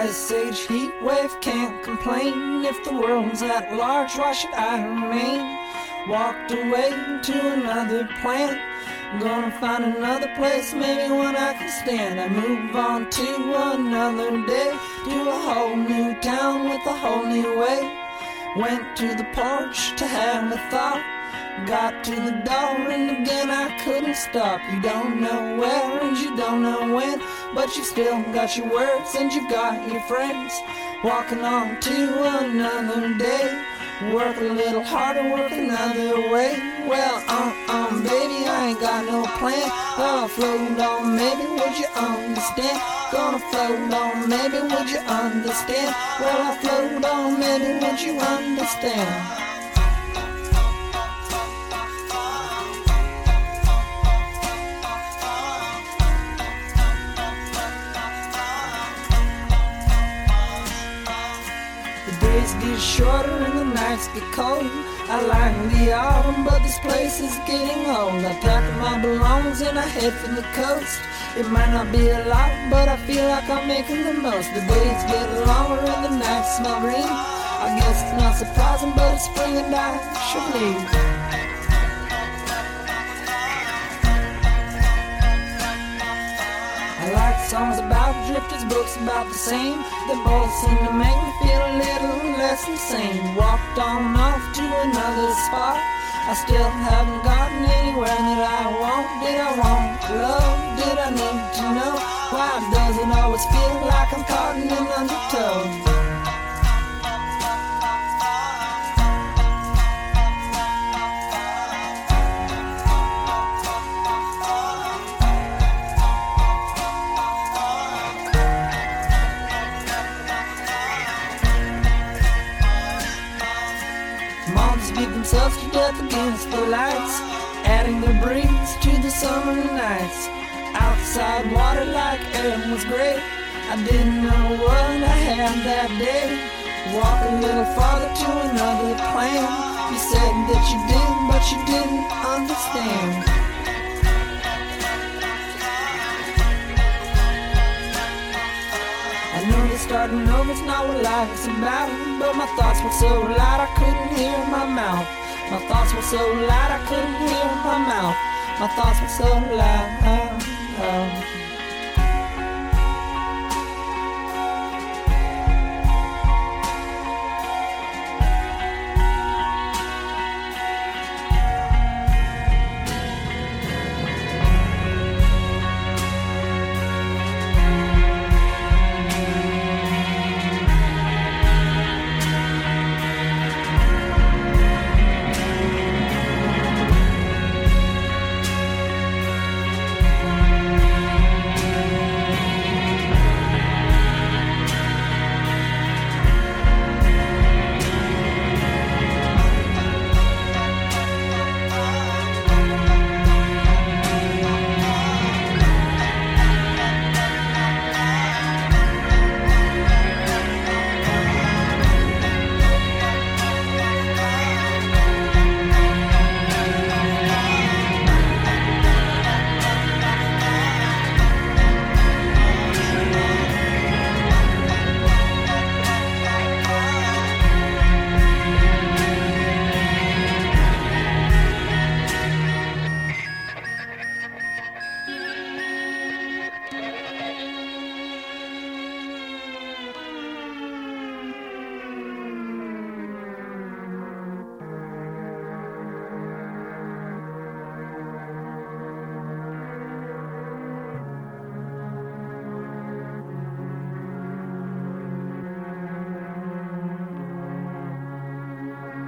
Ice age, heat wave, can't complain. If the world's at large, why should I remain? Walked away to another planet, gonna find another place, maybe one I can stand. I move on to another day, to a whole new town with a whole new way. Went to the porch to have a thought, got to the door and again I couldn't stop. You don't know where and you don't know when, but you've still got your words and you've got your friends. Walking on to another day, work a little harder, work another way. Well, baby, I ain't got no plan. Gonna float on, maybe would you understand? Gonna float on, maybe would you understand? Well, I float on, maybe would you understand? The days get shorter and the nights get cold. I like the autumn, but this place is getting old. I pack up my belongings and I head for the coast. It might not be a lot, but I feel like I'm making the most. The days get longer and the nights smell green. I guess it's not surprising, but it's spring and I should leave. I like songs about drifters, books about the same. They both seem to make me feel a little less insane. Walked on off to another spot, I still haven't gotten anywhere that I want. Did I want love? Did I need to know? Why does it always feel like I'm caught in an undertow? Moths beat themselves to death against the lights, adding their breeze to the summer nights. Outside water like air was great. I didn't know what I had that day. Walk a little farther to another plan. You said that you did, but you didn't understand. I know that starting over's not what life is about, but my thoughts were so loud I couldn't hear my mouth. My thoughts were so loud I couldn't hear my mouth. My thoughts were so loud.